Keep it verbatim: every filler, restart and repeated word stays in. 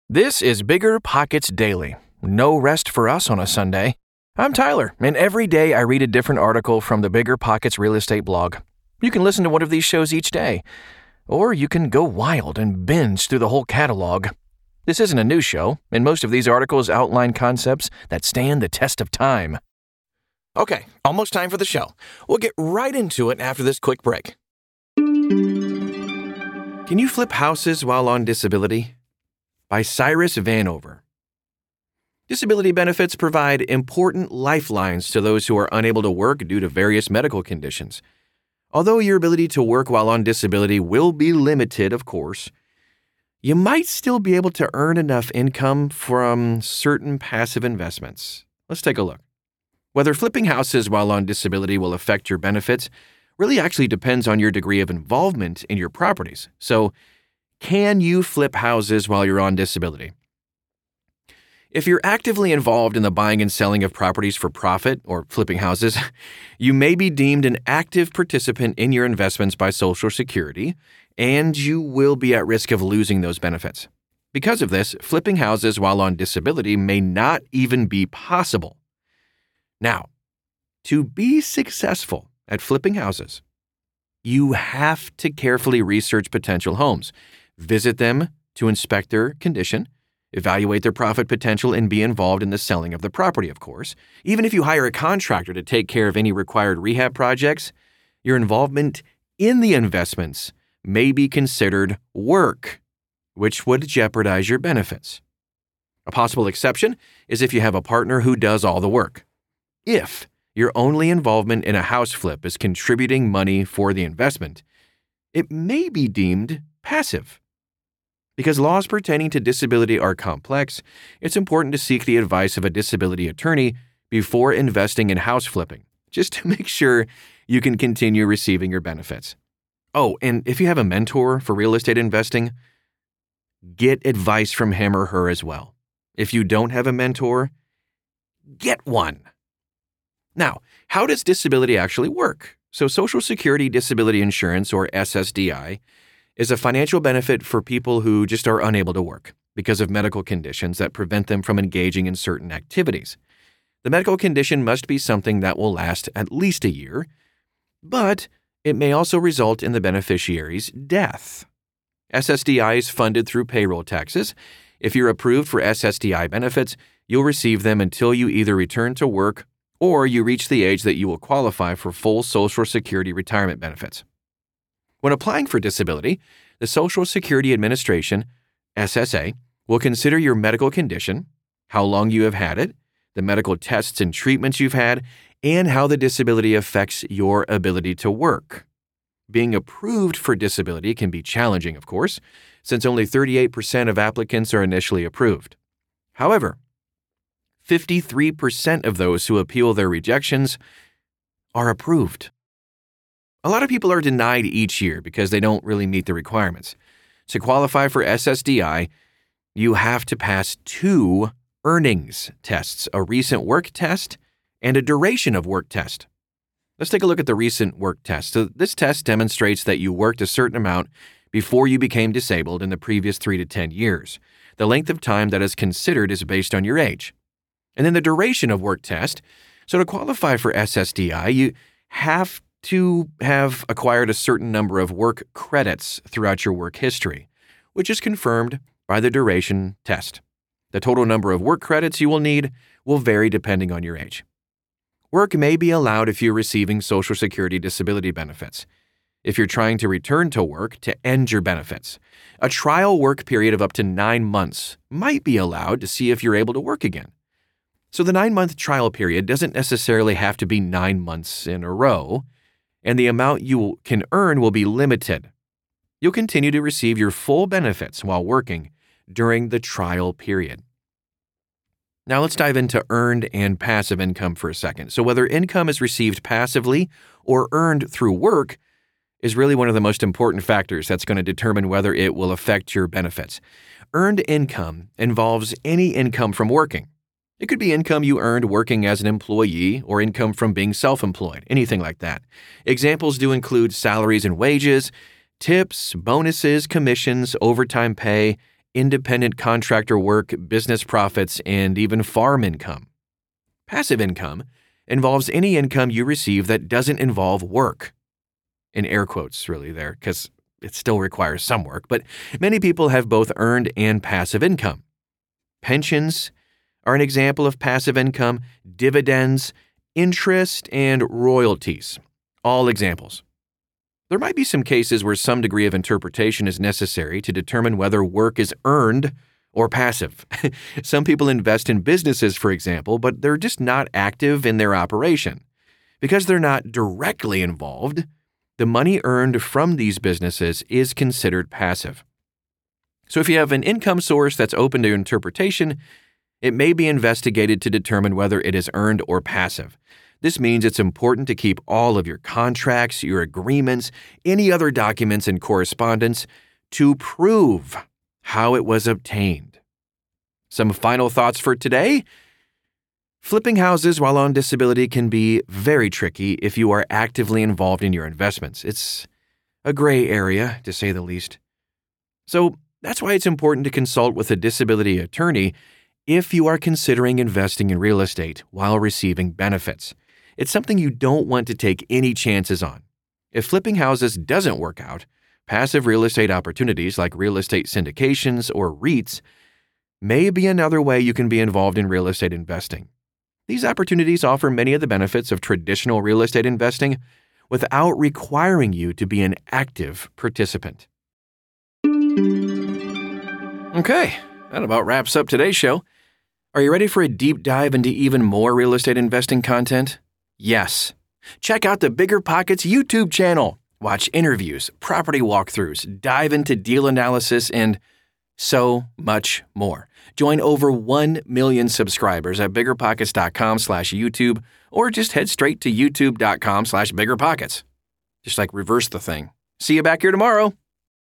This is Bigger Pockets Daily. No rest for us on a Sunday. I'm Tyler, and every day I read a different article from the Bigger Pockets real estate blog. You can listen to one of these shows each day, or you can go wild and binge through the whole catalog. This isn't a new show, and most of these articles outline concepts that stand the test of time. Okay, almost time for the show. We'll get right into it after this quick break. Can you flip houses while on disability? By Cyrus Vanover. Disability benefits provide important lifelines to those who are unable to work due to various medical conditions. Although your ability to work while on disability will be limited, of course, you might still be able to earn enough income from certain passive investments. Let's take a look. Whether flipping houses while on disability will affect your benefits really actually depends on your degree of involvement in your properties. So, can you flip houses while you're on disability? If you're actively involved in the buying and selling of properties for profit or flipping houses, you may be deemed an active participant in your investments by Social Security, and you will be at risk of losing those benefits. Because of this, flipping houses while on disability may not even be possible. Now, to be successful at flipping houses, you have to carefully research potential homes. Visit them to inspect their condition, evaluate their profit potential, and be involved in the selling of the property, of course. Even if you hire a contractor to take care of any required rehab projects, your involvement in the investments may be considered work, which would jeopardize your benefits. A possible exception is if you have a partner who does all the work. If your only involvement in a house flip is contributing money for the investment, it may be deemed passive. Because laws pertaining to disability are complex, it's important to seek the advice of a disability attorney before investing in house flipping, just to make sure you can continue receiving your benefits. Oh, and if you have a mentor for real estate investing, get advice from him or her as well. If you don't have a mentor, get one. Now, how does disability actually work? So Social Security Disability Insurance, or S S D I, is a financial benefit for people who just are unable to work because of medical conditions that prevent them from engaging in certain activities. The medical condition must be something that will last at least a year, but it may also result in the beneficiary's death. S S D I is funded through payroll taxes. If you're approved for S S D I benefits, you'll receive them until you either return to work or you reach the age that you will qualify for full Social Security retirement benefits. When applying for disability, the Social Security Administration, S S A, will consider your medical condition, how long you have had it, the medical tests and treatments you've had, and how the disability affects your ability to work. Being approved for disability can be challenging, of course, since only thirty-eight percent of applicants are initially approved. However, fifty-three percent of those who appeal their rejections are approved. A lot of people are denied each year because they don't really meet the requirements. To qualify for S S D I, you have to pass two earnings tests, a recent work test and a duration of work test. Let's take a look at the recent work test. So this test demonstrates that you worked a certain amount before you became disabled in the previous three to ten years. The length of time that is considered is based on your age. And then the duration of work test. So to qualify for S S D I, you have to have acquired a certain number of work credits throughout your work history, which is confirmed by the duration test. The total number of work credits you will need will vary depending on your age. Work may be allowed if you're receiving Social Security disability benefits. If you're trying to return to work to end your benefits, a trial work period of up to nine months might be allowed to see if you're able to work again. So the nine-month trial period doesn't necessarily have to be nine months in a row, and the amount you can earn will be limited. You'll continue to receive your full benefits while working during the trial period. Now let's dive into earned and passive income for a second. So whether income is received passively or earned through work is really one of the most important factors that's going to determine whether it will affect your benefits. Earned income involves any income from working. It could be income you earned working as an employee or income from being self-employed, anything like that. Examples do include salaries and wages, tips, bonuses, commissions, overtime pay, independent contractor work, business profits, and even farm income. Passive income involves any income you receive that doesn't involve work. In air quotes, really, there, because it still requires some work, but many people have both earned and passive income. Pensions are an example of passive income, dividends, interest, and royalties, all examples. There might be some cases where some degree of interpretation is necessary to determine whether work is earned or passive. Some people invest in businesses, for example, but they're just not active in their operation. Because they're not directly involved, the money earned from these businesses is considered passive. So if you have an income source that's open to interpretation, it may be investigated to determine whether it is earned or passive. This means it's important to keep all of your contracts, your agreements, any other documents and correspondence to prove how it was obtained. Some final thoughts for today. Flipping houses while on disability can be very tricky if you are actively involved in your investments. It's a gray area, to say the least. So that's why it's important to consult with a disability attorney if you are considering investing in real estate while receiving benefits. It's something you don't want to take any chances on. If flipping houses doesn't work out, passive real estate opportunities like real estate syndications or REITs may be another way you can be involved in real estate investing. These opportunities offer many of the benefits of traditional real estate investing without requiring you to be an active participant. Okay, that about wraps up today's show. Are you ready for a deep dive into even more real estate investing content? Yes. Check out the BiggerPockets YouTube channel. Watch interviews, property walkthroughs, dive into deal analysis, and so much more. Join over one million subscribers at biggerpockets.com slash YouTube, or just head straight to youtube.com slash biggerpockets. Just like reverse the thing. See you back here tomorrow.